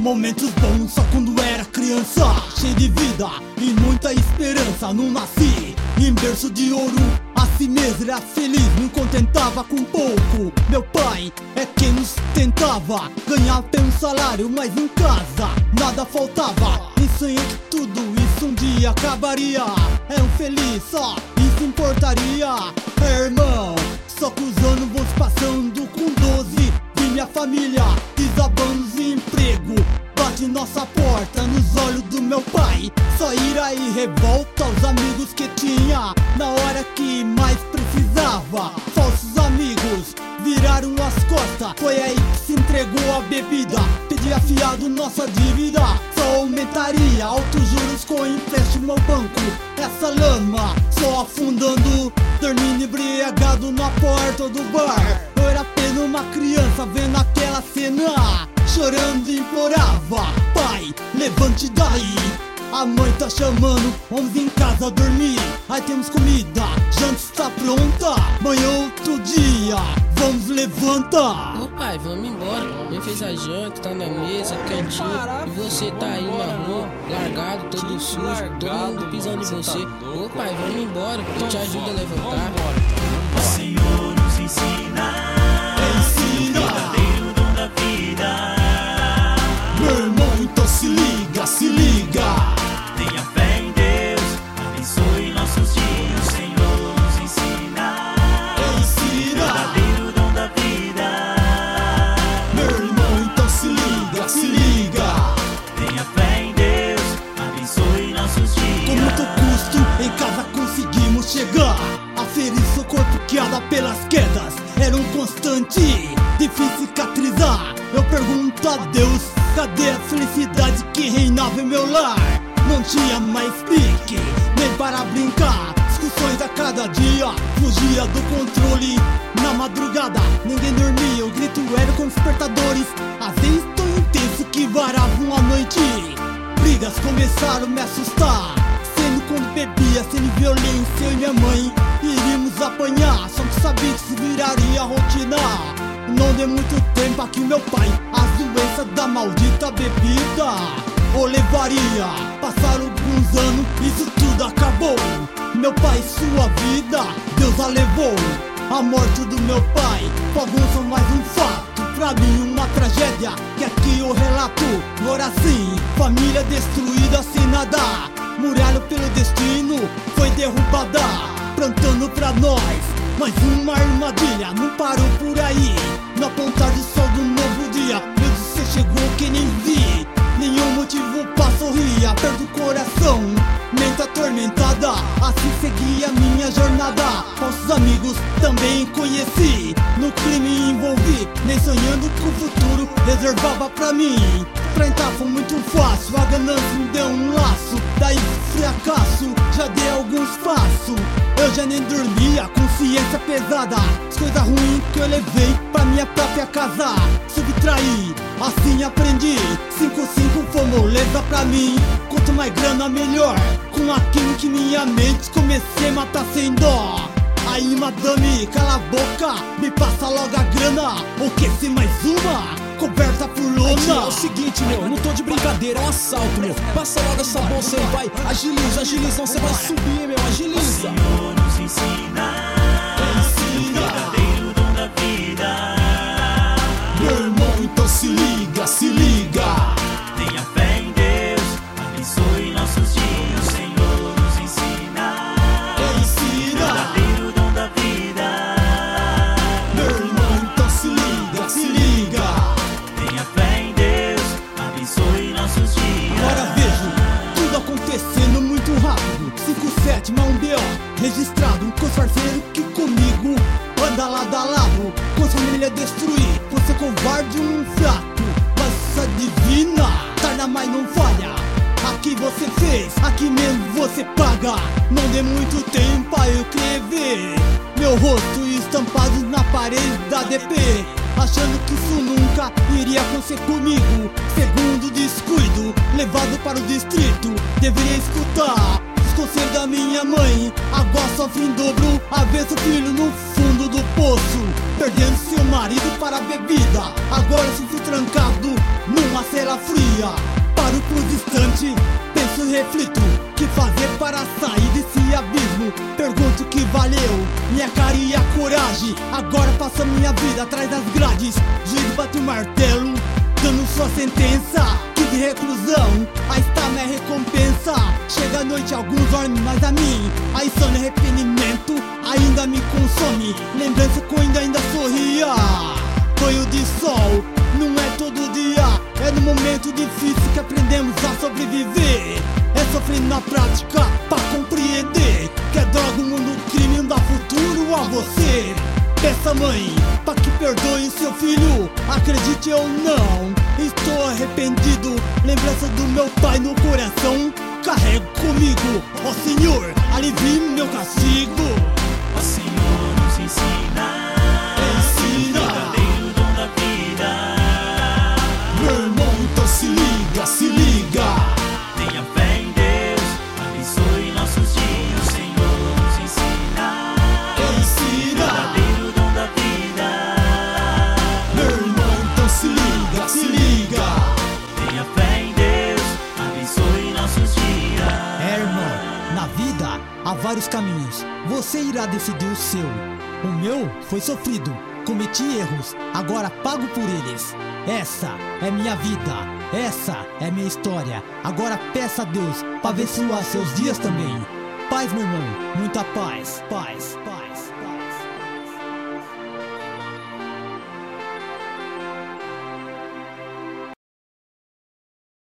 Momentos bons só quando era criança, cheio de vida e muita esperança. Não nasci em berço de ouro, assim mesmo era feliz, não contentava com pouco. Meu pai é quem nos sustentava, ganhava até um salário, mas em casa nada faltava. E sonhei que tudo isso um dia acabaria. É um feliz só, isso importaria. Irmão, só que os anos vão se passando com 12. Vi minha família desabando de emprego, bate nossa porta nos olhos do meu pai. Só ira e revolta aos amigos que tinha na hora que mais precisava. Falsos amigos viraram as costas, foi aí que se entregou a bebida. Pedia fiado nossa dívida, só aumentaria. Altos juros com empréstimo ao banco, essa lama só afundando. Dormindo embriagado na porta do bar, eu era apenas uma criança vendo aquela cena, chorando e implorava: pai, levante daí, a mãe tá chamando, vamos em casa dormir. Aí temos comida, janta está pronta, amanhã outro dia, vamos levantar. Ô pai, vamos embora, quem fez a janta, tá na mesa, quentinho. E você tá aí na rua, largado, todo sujo, todo mundo pisando em você. Ô pai, vamos embora, eu te ajudo a levantar. O Senhor nos ensina o verdadeiro dom da vida. Meu irmão, então se liga, se liga. Tenha fé em Deus, abençoe nossos dias. O Senhor nos ensina o verdadeiro dom da vida. Meu irmão, então se liga, se liga. Tenha fé em Deus, abençoe nossos dias. Com muito custo em casa conseguimos chegar. A ferir seu corpo queada pelas quedas era um constante, difícil cicatrizar. Eu pergunto a Deus, cadê a felicidade que reinava em meu lar? Não tinha mais pique, nem para brincar. Discussões a cada dia, fugia do controle. Na madrugada, ninguém dormia, o grito era com despertadores, às vezes tão intenso que varavam a noite. Brigas começaram a me assustar, sendo quando bebia, sendo violência. Eu e minha mãe iríamos apanhar, só que sabia que se viraria a rotina. Não deu muito tempo aqui meu pai, as doenças da maldita bebida o levaria. Passaram alguns anos, isso tudo acabou. Meu pai, sua vida, Deus a levou. A morte do meu pai, com alguns são mais um fato, pra mim uma tragédia, que aqui eu relato. Agora sim, família destruída sem nada, muralha pelo destino foi derrubada, plantando pra nós mais uma armadilha. Não parou por aí, no apontar do sol do novo dia, meu Deus, você chegou que nem vi. Nenhum motivo pra sorrir, aperto o coração, mente atormentada. Assim segui a minha jornada. Falsos amigos também conheci, no crime envolvi, nem sonhando com o futuro reservava pra mim. Pra entrar foi muito fácil, a ganância me deu um laço. Daí fracasso, já dei alguns passos. Eu já nem dormia, consciência pesada, as coisas ruins que eu levei pra minha própria casa. Subtraí, assim aprendi, 5-5 foi moleza pra mim. Quanto mais grana melhor, com aquilo que minha mente comecei a matar sem dó. Aí madame, cala a boca, me passa logo a grana, ou quer ser mais uma? Coberta por lona. É o seguinte, meu, não tô de brincadeira, é um assalto, meu. Passa logo essa bolsa aí, vai. Agiliza, agiliza, senão você vai subir, meu, O agiliza. Senhor nos ensina o verdadeiro dom da vida. Meu irmão, então se liga, se liga. Tenha fé em Deus, abençoe nossos dias. O Senhor nos ensina o verdadeiro dom da vida. Meu irmão, então se liga, se liga. Tenha fé em Deus, abençoe nossos dias. Agora vejo tudo acontecendo muito rápido. 5-7, mais um B.O. registrado, com os parceiros que comigo anda lado a lado. Com sua família destruir, você covarde, um fraco. Mas divina, tarda mas não falha. Aqui você fez, aqui mesmo você paga. Não dê muito tempo a eu escrever meu rosto estampado na parede da DP, achando que isso nunca iria acontecer comigo. Segundo descuido, levado para o distrito, deveria escutar os conselhos da minha mãe. Agora sofre em dobro, a ver seu filho no fundo do poço, perdendo seu marido para a bebida. Agora sinto trancado numa cela fria. dia paro por distante, penso e reflito, que fazer para sair desse abismo? Pergunto que valeu minha cara e a coragem. Agora passo minha vida atrás das grades, juiz bate o martelo, dando sua sentença, que de reclusão, aí está minha recompensa. Chega a noite, alguns dormem, mas a mim a insônia e arrependimento ainda me consome. Lembrança quando ainda sorria, banho de sol, não é todo dia, é no momento difícil que aprendemos a sobreviver. É sofrendo na prática pra compreender que é droga, o mundo, crime não dá futuro a você. Peça mãe pra que perdoe seu filho, acredite ou não, estou arrependido. Lembrança do meu pai no coração, carrego comigo. Ó Senhor, alivie meu castigo. Ó Senhor, nos ensina o verdadeiro dom da vida. Meu irmão, então se liga, se liga. Tenha fé em Deus, abençoe nossos dias. O Senhor nos ensina o verdadeiro dom da vida. Meu irmão, então se liga, se liga. Tenha fé em Deus, abençoe nossos dias. É, irmão, na vida há vários caminhos, você irá decidir o seu. O meu foi sofrido, cometi erros, agora pago por eles. Essa é minha vida, essa é minha história. Agora peça a Deus pra abençoar seus dias também. Paz, meu irmão, muita paz, paz.